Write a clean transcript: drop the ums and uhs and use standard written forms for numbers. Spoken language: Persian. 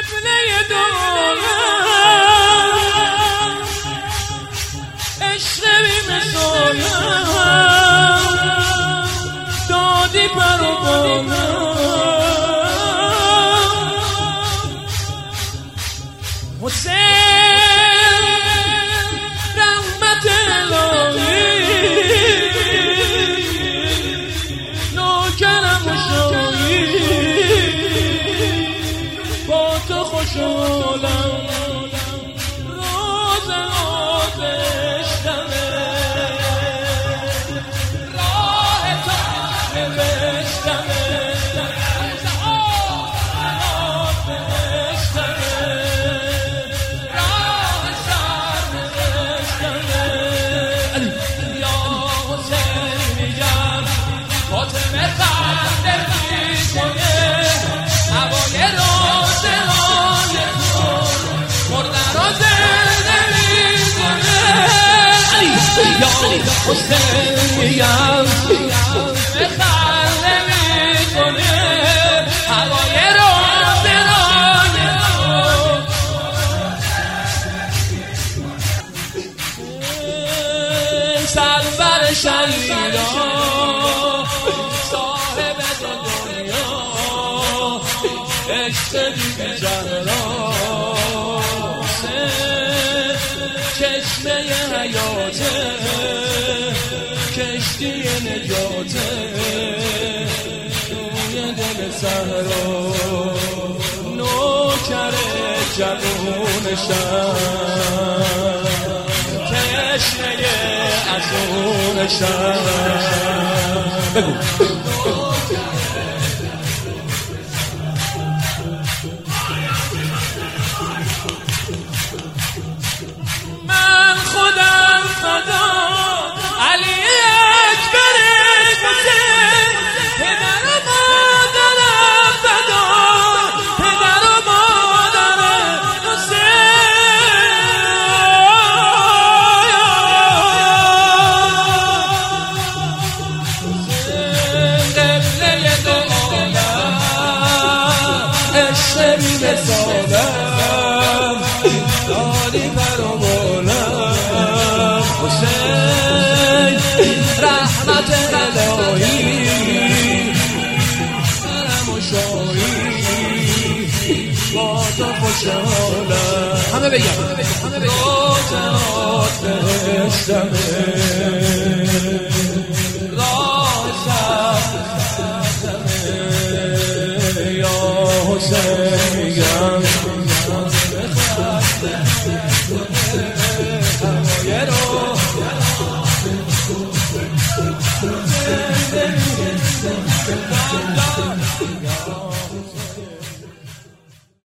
قبله دارم عشق بی مثالم دادی پر و بالم حسین رحمت الهی نوکرم و شاهی با تو خوشحالم راز عشقمه راه تو نوشتمه فاطمه خنده میکنه هوای روزهای تو مردن را زنده میکنه یا حسین میگم فاطمه خنده میکنه هوای روزهای تو سرور شهیدان عشق بی جهران چشمه حیاته کشتی نجاته روی دل صحرا نوکر جوونشم تشنه ازونشم بگو من خودم فدا علی اکبر حسین پدر و مادرم فدا پدر و مادرم حسین قبله دو عالم عشق بی مثالم دادی پر و بالم حسین رحمت الهی کرم و شاهی با تو خوشحالم همه بگم روزات بهشتمه راه سبزمه یا حسین میگم